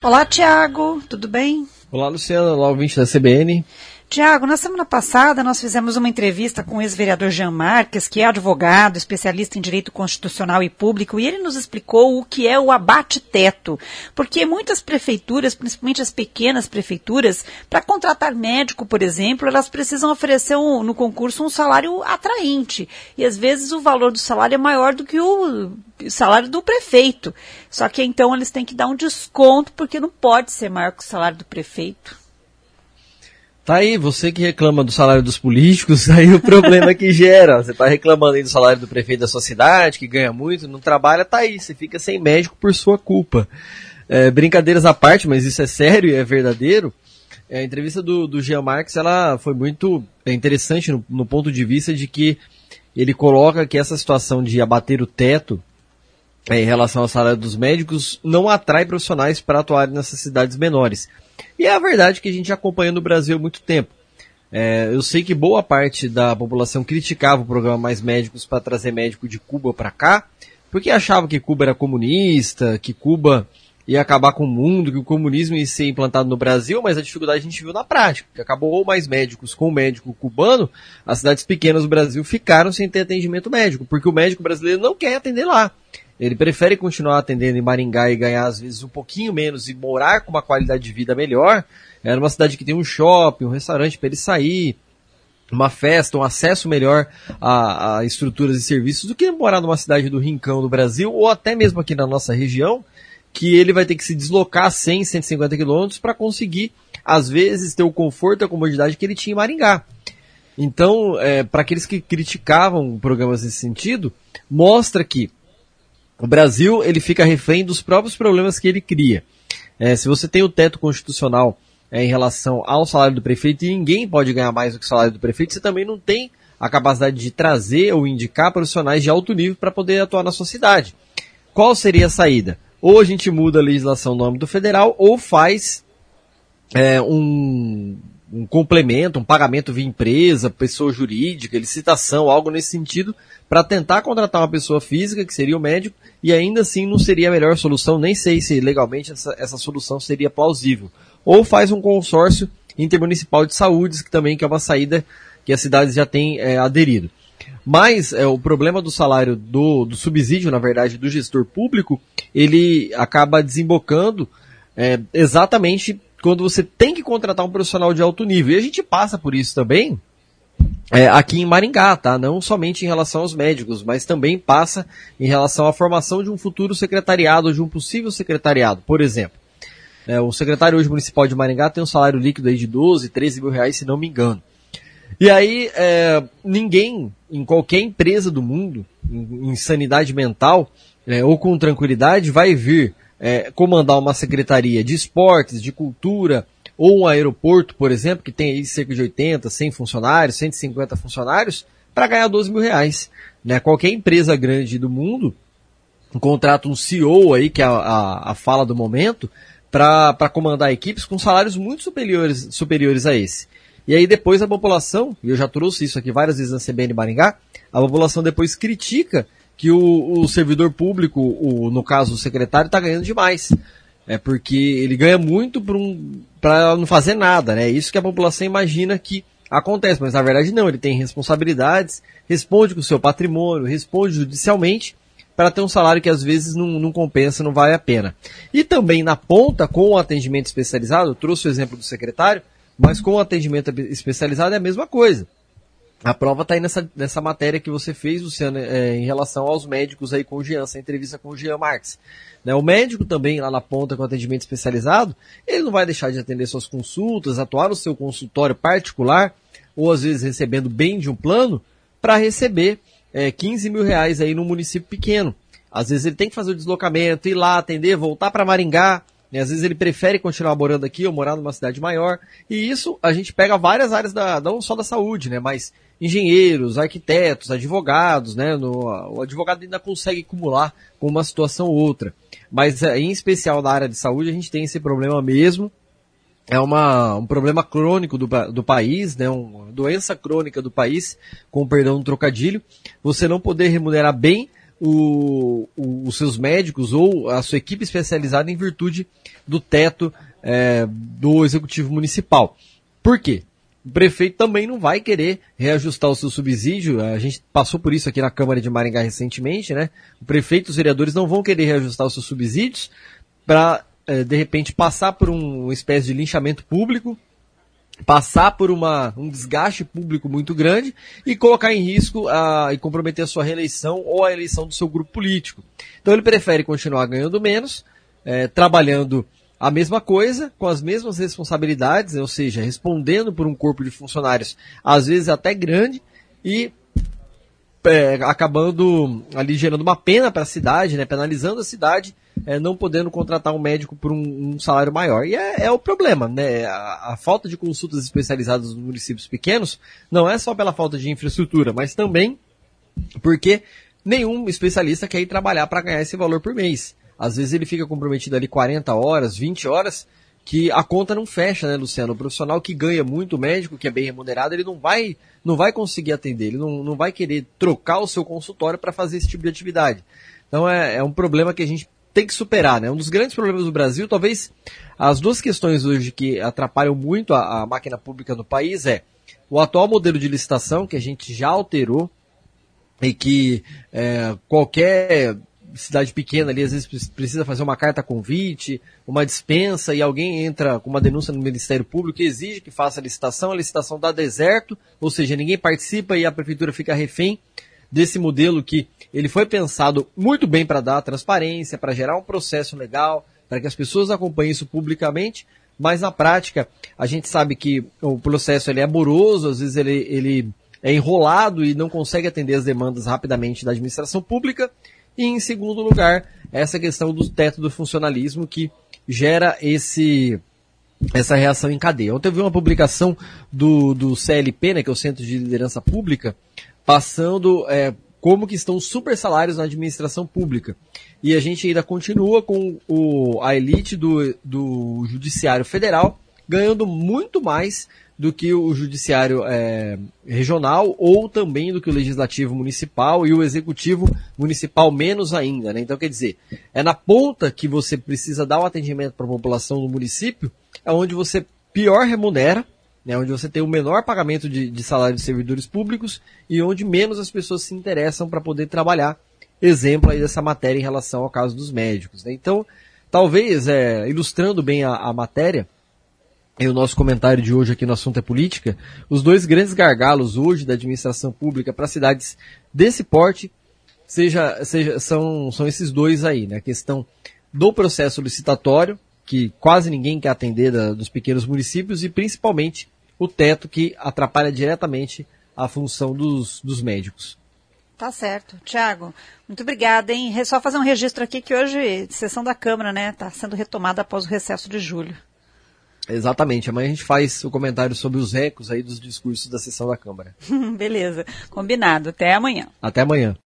Olá, Tiago, tudo bem? Olá, Luciana, olá, ouvinte da CBN. Tiago, na semana passada nós fizemos uma entrevista com o ex-vereador Jean Marques, que é advogado, especialista em direito constitucional e público, e ele nos explicou o que é o abate-teto. Porque muitas prefeituras, principalmente as pequenas prefeituras, para contratar médico, por exemplo, elas precisam oferecer no concurso um salário atraente. E às vezes o valor do salário é maior do que o salário do prefeito. Só que então eles têm que dar um desconto, porque não pode ser maior que o salário do prefeito. Tá aí, você que reclama do salário dos políticos, aí o problema que gera. Você tá reclamando aí do salário do prefeito da sua cidade, que ganha muito, não trabalha, tá aí, você fica sem médico por sua culpa. Brincadeiras à parte, mas isso é sério e é verdadeiro. A entrevista do Jean Marques, ela foi muito interessante no ponto de vista de que ele coloca que essa situação de abater o teto em relação ao salário dos médicos não atrai profissionais para atuarem nessas cidades menores. E é a verdade que a gente acompanha no Brasil há muito tempo. Eu sei que boa parte da população criticava o programa Mais Médicos para trazer médico de Cuba para cá, porque achava que Cuba era comunista, que Cuba ia acabar com o mundo, que o comunismo ia ser implantado no Brasil, mas a dificuldade a gente viu na prática, que acabou Mais Médicos com o médico cubano, as cidades pequenas do Brasil ficaram sem ter atendimento médico, porque o médico brasileiro não quer atender lá. Ele prefere continuar atendendo em Maringá e ganhar às vezes um pouquinho menos e morar com uma qualidade de vida melhor. É numa cidade que tem um shopping, um restaurante para ele sair, uma festa, um acesso melhor a estruturas e serviços do que morar numa cidade do rincão do Brasil ou até mesmo aqui na nossa região, que ele vai ter que se deslocar 100, 150 quilômetros para conseguir, às vezes, ter o conforto e a comodidade que ele tinha em Maringá. Então, para aqueles que criticavam programas nesse sentido, mostra que o Brasil, ele fica refém dos próprios problemas que ele cria. Se você tem o teto constitucional em relação ao salário do prefeito e ninguém pode ganhar mais do que o salário do prefeito, você também não tem a capacidade de trazer ou indicar profissionais de alto nível para poder atuar na sua cidade. Qual seria a saída? Ou a gente muda a legislação no âmbito federal ou faz um complemento, um pagamento via empresa, pessoa jurídica, licitação, algo nesse sentido, para tentar contratar uma pessoa física, que seria o médico, e ainda assim não seria a melhor solução, nem sei se legalmente essa solução seria plausível. Ou faz um consórcio intermunicipal de saúde, que também que é uma saída que as cidades já têm aderido. Mas o problema do salário, do subsídio, na verdade, do gestor público, ele acaba desembocando exatamente quando você tem que contratar um profissional de alto nível. E a gente passa por isso também aqui em Maringá, tá? Não somente em relação aos médicos, mas também passa em relação à formação de um futuro secretariado, ou de um possível secretariado. Por exemplo, o secretário hoje municipal de Maringá tem um salário líquido aí de 12, 13 mil reais, se não me engano. E aí, ninguém, em qualquer empresa do mundo, em sanidade mental, ou com tranquilidade, vai vir comandar uma secretaria de esportes, de cultura, ou um aeroporto, por exemplo, que tem aí cerca de 80, 100 funcionários, 150 funcionários, para ganhar 12 mil reais. Qualquer empresa grande do mundo contrata um CEO aí, que é a fala do momento, para comandar equipes com salários muito superiores a esse. E aí depois a população, e eu já trouxe isso aqui várias vezes na CBN Maringá, a população depois critica que o servidor público, no caso o secretário, está ganhando demais. Porque ele ganha muito para não fazer nada, né? Isso que a população imagina que acontece, mas na verdade não, ele tem responsabilidades, responde com o seu patrimônio, responde judicialmente, para ter um salário que às vezes não compensa, não vale a pena. E também na ponta, com o atendimento especializado, eu trouxe o exemplo do secretário, mas com o atendimento especializado é a mesma coisa. A prova está aí nessa matéria que você fez, Luciano, em relação aos médicos aí com o Jean, essa entrevista com o Jean Marques. O médico também, lá na ponta, com atendimento especializado, ele não vai deixar de atender suas consultas, atuar no seu consultório particular, ou às vezes recebendo bem de um plano, para receber 15 mil reais aí num município pequeno. Às vezes ele tem que fazer o deslocamento, ir lá atender, voltar para Maringá, às vezes ele prefere continuar morando aqui ou morar numa cidade maior. E isso a gente pega várias áreas, não só da saúde, mas engenheiros, arquitetos, advogados, o advogado ainda consegue acumular com uma situação ou outra. Mas em especial na área de saúde a gente tem esse problema mesmo. É um problema crônico do país, uma doença crônica do país, com perdão do trocadilho. Você não poder remunerar bem os seus médicos ou a sua equipe especializada em virtude do teto do Executivo Municipal. Por quê? O prefeito também não vai querer reajustar o seu subsídio. A gente passou por isso aqui na Câmara de Maringá recentemente, né? O prefeito e os vereadores não vão querer reajustar os seus subsídios para, de repente, passar por uma espécie de linchamento público, passar por um desgaste público muito grande e colocar em risco e comprometer a sua reeleição ou a eleição do seu grupo político. Então ele prefere continuar ganhando menos, trabalhando a mesma coisa, com as mesmas responsabilidades, ou seja, respondendo por um corpo de funcionários, às vezes até grande, e acabando ali gerando uma pena para a cidade, né, penalizando a cidade, não podendo contratar um médico por um salário maior. E é o problema, né? A falta de consultas especializadas nos municípios pequenos não é só pela falta de infraestrutura, mas também porque nenhum especialista quer ir trabalhar para ganhar esse valor por mês. Às vezes ele fica comprometido ali 40 horas, 20 horas, que a conta não fecha, né, Luciano? O profissional que ganha muito, o médico que é bem remunerado, ele não vai conseguir atender, ele não vai querer trocar o seu consultório para fazer esse tipo de atividade. Então é um problema que a gente tem que superar, né? Um dos grandes problemas do Brasil, talvez as duas questões hoje que atrapalham muito a máquina pública no país o atual modelo de licitação, que a gente já alterou, e que qualquer cidade pequena ali, às vezes precisa fazer uma carta convite, uma dispensa, e alguém entra com uma denúncia no Ministério Público que exige que faça a licitação dá deserto, ou seja, ninguém participa e a prefeitura fica refém desse modelo que ele foi pensado muito bem para dar transparência, para gerar um processo legal, para que as pessoas acompanhem isso publicamente, mas na prática a gente sabe que o processo ele é moroso, às vezes ele é enrolado e não consegue atender as demandas rapidamente da administração pública. E, em segundo lugar, essa questão do teto do funcionalismo que gera essa reação em cadeia. Ontem eu vi uma publicação do CLP, né, que é o Centro de Liderança Pública, passando como que estão os super salários na administração pública. E a gente ainda continua com a elite do Judiciário Federal ganhando muito mais do que o Judiciário regional ou também do que o Legislativo Municipal e o Executivo Municipal menos ainda, né? Então, quer dizer, é na ponta que você precisa dar um atendimento para a população do município, é onde você pior remunera, né? Onde você tem o menor pagamento de salário de servidores públicos e onde menos as pessoas se interessam para poder trabalhar. Exemplo aí dessa matéria em relação ao caso dos médicos, né? Então, talvez, ilustrando bem a matéria, e o nosso comentário de hoje aqui no Assunto é Política, os dois grandes gargalos hoje da administração pública para cidades desse porte são esses dois aí, né? A questão do processo licitatório, que quase ninguém quer atender dos pequenos municípios, e principalmente o teto, que atrapalha diretamente a função dos médicos. Tá certo. Tiago, muito obrigada, hein? Só fazer um registro aqui que hoje, sessão da Câmara, né, está sendo retomada após o recesso de julho. Exatamente. Amanhã a gente faz o comentário sobre os ecos aí dos discursos da sessão da Câmara. Beleza. Combinado. Até amanhã. Até amanhã.